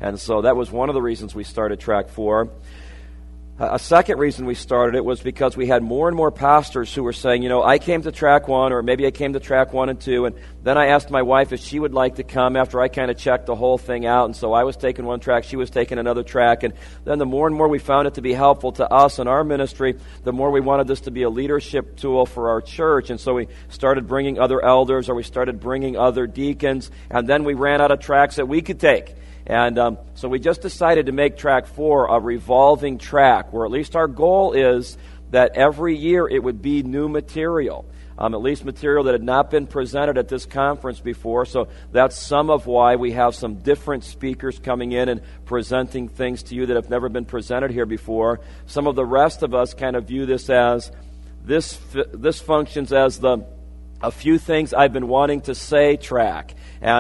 And so that was one of the reasons we started Track 4. A second reason we started it was because we had more and more pastors who were saying, I came to Track 1, or maybe I came to Track 1 and 2, and then I asked my wife if she would like to come after I kind of checked the whole thing out, and so I was taking one track, she was taking another track, and then the more and more we found it to be helpful to us and our ministry, the more we wanted this to be a leadership tool for our church, and so we started bringing other elders, or we started bringing other deacons, and then we ran out of tracks that we could take. And so we just decided to make Track 4 a revolving track, where at least our goal is that every year it would be new material, at least material that had not been presented at this conference before. So that's some of why we have some different speakers coming in and presenting things to you that have never been presented here before. Some of the rest of us kind of view this as, this functions as a few things I've been wanting to say track.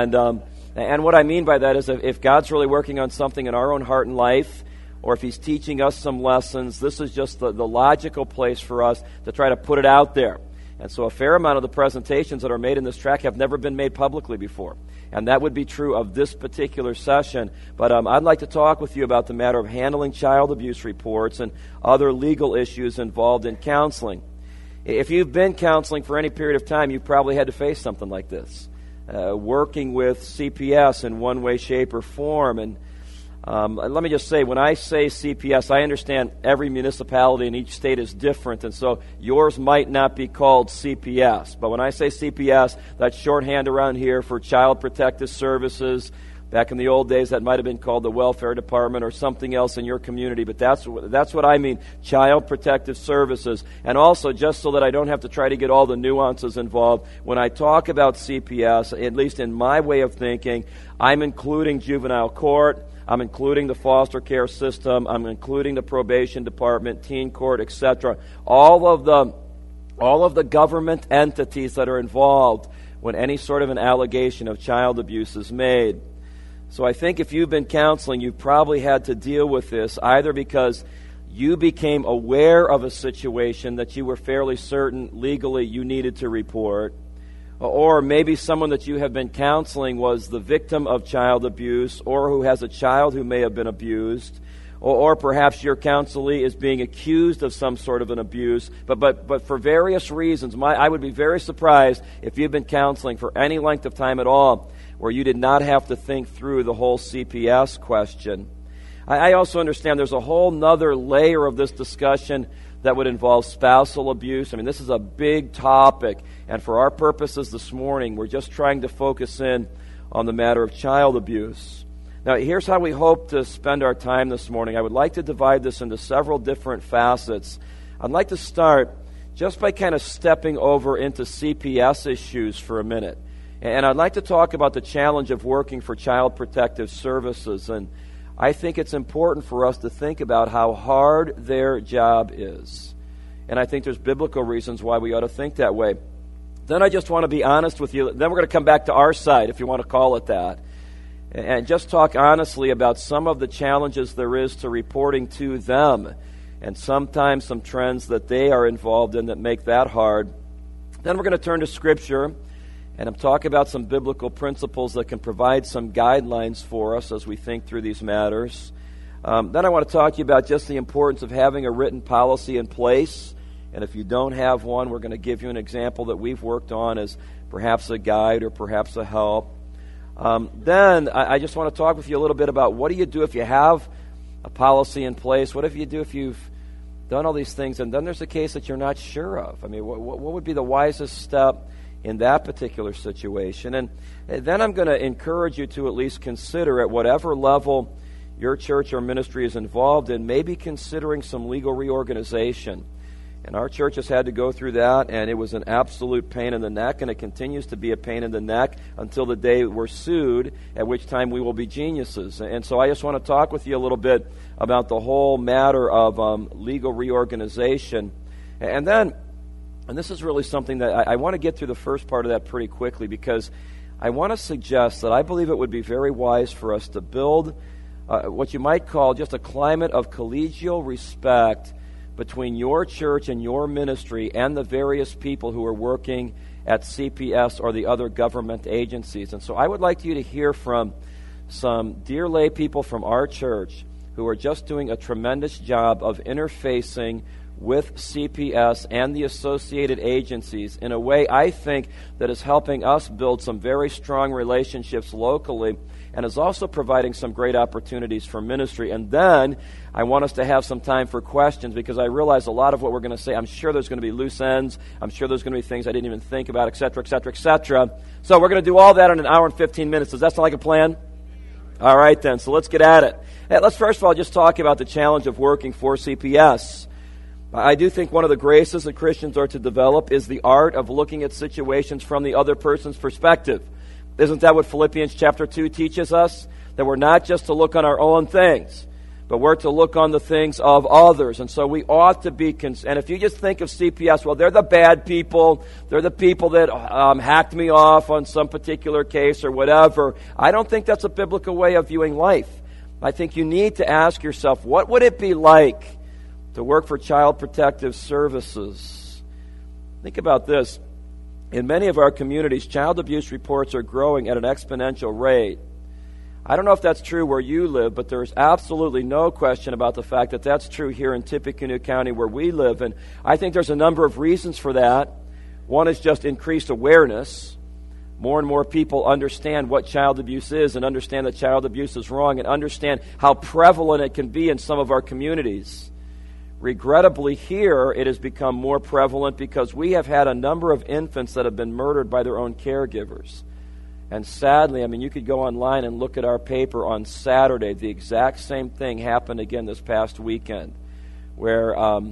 And what I mean by that is if God's really working on something in our own heart and life, or if He's teaching us some lessons, this is just the logical place for us to try to put it out there. And so a fair amount of the presentations that are made in this track have never been made publicly before. And that would be true of this particular session. But I'd like to talk with you about the matter of handling child abuse reports and other legal issues involved in counseling. If you've been counseling for any period of time, you've probably had to face something like this. Working with CPS in one way, shape, or form. And let me just say, when I say CPS, I understand every municipality in each state is different, and so yours might not be called CPS. But when I say CPS, that's shorthand around here for Child Protective Services. Back in the old days, that might have been called the Welfare Department or something else in your community, but that's what I mean, Child Protective Services. And also, just so that I don't have to try to get all the nuances involved, when I talk about CPS, at least in my way of thinking, I'm including juvenile court, I'm including the foster care system, I'm including the probation department, teen court, etc. All of the government entities that are involved when any sort of an allegation of child abuse is made. So I think if you've been counseling, you've probably had to deal with this either because you became aware of a situation that you were fairly certain legally you needed to report, or maybe someone that you have been counseling was the victim of child abuse, or who has a child who may have been abused, or perhaps your counselee is being accused of some sort of an abuse. But for various reasons, I would be very surprised if you've been counseling for any length of time at all where you did not have to think through the whole CPS question. I also understand there's a whole nother layer of this discussion that would involve spousal abuse. I mean, this is a big topic, and for our purposes this morning, we're just trying to focus in on the matter of child abuse. Now, here's how we hope to spend our time this morning. I would like to divide this into several different facets. I'd like to start just by kind of stepping over into CPS issues for a minute. And I'd like to talk about the challenge of working for Child Protective Services. And I think it's important for us to think about how hard their job is. And I think there's biblical reasons why we ought to think that way. Then I just want to be honest with you. Then we're going to come back to our side, if you want to call it that, and just talk honestly about some of the challenges there is to reporting to them, and sometimes some trends that they are involved in that make that hard. Then we're going to turn to Scripture, and I'm talking about some biblical principles that can provide some guidelines for us as we think through these matters. Then I want to talk to you about just the importance of having a written policy in place. And if you don't have one, we're going to give you an example that we've worked on as perhaps a guide or perhaps a help. Then I just want to talk with you a little bit about what do you do if you have a policy in place? What do you do if you've done all these things and then there's a case that you're not sure of? I mean, what would be the wisest step in that particular situation? And then I'm going to encourage you to at least consider at whatever level your church or ministry is involved in, maybe considering some legal reorganization. And our church has had to go through that, and it was an absolute pain in the neck, and it continues to be a pain in the neck until the day we're sued, at which time we will be geniuses. And so I just want to talk with you a little bit about the whole matter of legal reorganization. And this is really something that I want to get through the first part of that pretty quickly, because I want to suggest that I believe it would be very wise for us to build what you might call just a climate of collegial respect between your church and your ministry and the various people who are working at CPS or the other government agencies. And so I would like you to hear from some dear lay people from our church who are just doing a tremendous job of interfacing with CPS and the associated agencies in a way I think that is helping us build some very strong relationships locally and is also providing some great opportunities for ministry. And then I want us to have some time for questions, because I realize a lot of what we're going to say, I'm sure there's going to be loose ends, I'm sure there's going to be things I didn't even think about, et cetera, et cetera, et cetera. So we're going to do all that in an hour and 15 minutes. Does that sound like a plan? All right then, so let's get at it. Hey, let's first of all just talk about the challenge of working for CPS. I do think one of the graces that Christians are to develop is the art of looking at situations from the other person's perspective. Isn't that what Philippians chapter 2 teaches us? That we're not just to look on our own things, but we're to look on the things of others. And so we ought to be, and if you just think of CPS, well, they're the bad people, they're the people that hacked me off on some particular case or whatever. I don't think that's a biblical way of viewing life. I think you need to ask yourself, what would it be like to work for Child Protective Services? Think about this. In many of our communities, child abuse reports are growing at an exponential rate. I don't know if that's true where you live, but there's absolutely no question about the fact that that's true here in Tippecanoe County where we live. And I think there's a number of reasons for that. One is just increased awareness. More and more people understand what child abuse is and understand that child abuse is wrong and understand how prevalent it can be in some of our communities. Regrettably, here it has become more prevalent because we have had a number of infants that have been murdered by their own caregivers. And sadly, I mean, you could go online and look at our paper on Saturday. The exact same thing happened again this past weekend, where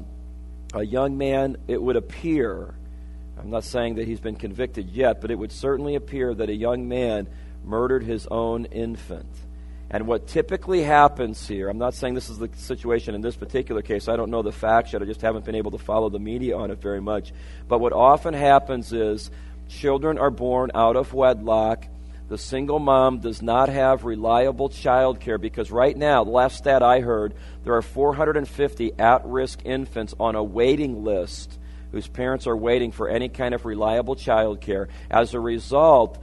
a young man, it would appear, I'm not saying that he's been convicted yet, but it would certainly appear that a young man murdered his own infant. And what typically happens here, I'm not saying this is the situation in this particular case. I don't know the facts yet. I just haven't been able to follow the media on it very much. But what often happens is children are born out of wedlock. The single mom does not have reliable child care because right now, the last stat I heard, there are 450 at-risk infants on a waiting list whose parents are waiting for any kind of reliable child care. As a result,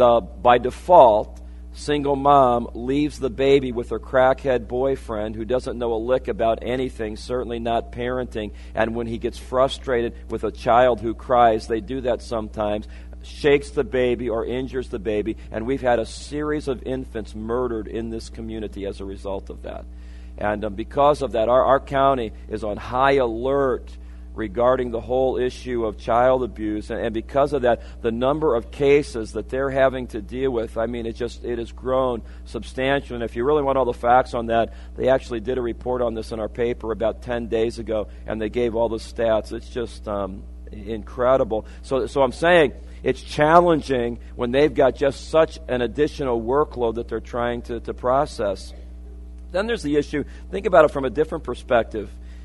by default, single mom leaves the baby with her crackhead boyfriend who doesn't know a lick about anything, certainly not parenting, and when he gets frustrated with a child who cries, they do that sometimes, shakes the baby or injures the baby, and we've had a series of infants murdered in this community as a result of that. And because of that, our county is on high alert regarding the whole issue of child abuse, and because of that, the number of cases that they're having to deal with, I mean, it has grown substantially. And if you really want all the facts on that, they actually did a report on this in our paper about 10 days ago, and they gave all the stats. It's just incredible. So I'm saying it's challenging when they've got just such an additional workload that they're trying to process. Then there's the issue, think about it from a different perspective.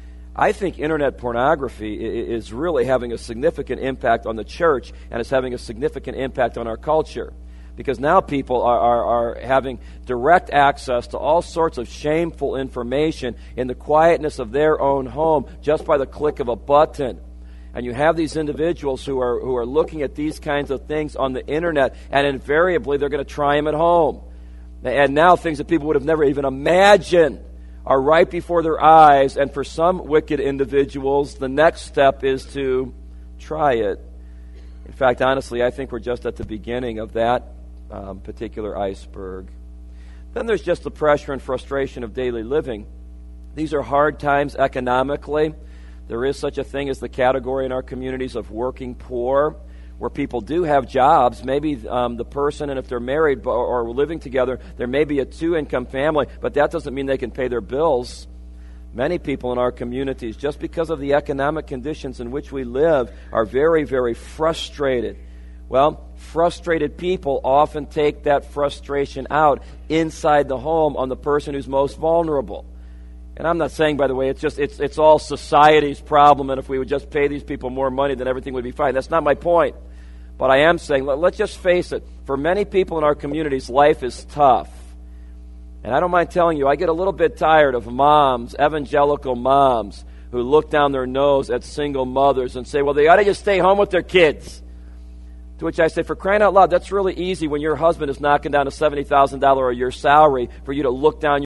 I think internet pornography is really having a significant impact on the church, and it's having a significant impact on our culture. Because now people are having direct access to all sorts of shameful information in the quietness of their own home just by the click of a button. And you have these individuals who are looking at these kinds of things on the internet, and invariably they're going to try them at home. And now things that people would have never even imagined are right before their eyes, and for some wicked individuals, the next step is to try it. In fact, honestly, I think we're just at the beginning of that particular iceberg. Then there's just the pressure and frustration of daily living. These are hard times economically. There is such a thing as the category in our communities of working poor, where people do have jobs. Maybe the person, and if they're married or living together, there may be a two-income family, but that doesn't mean they can pay their bills. Many people in our communities, just because of the economic conditions in which we live, are very, very frustrated. Well, frustrated people often take that frustration out inside the home on the person who's most vulnerable. And I'm not saying, by the way, it's all society's problem, and if we would just pay these people more money, then everything would be fine. That's not my point. But I am saying, let's just face it. For many people in our communities, life is tough. And I don't mind telling you, I get a little bit tired of moms, evangelical moms, who look down their nose at single mothers and say, well, they ought to just stay home with their kids. To which I say, for crying out loud, that's really easy when your husband is knocking down a $70,000 a year salary for you to look down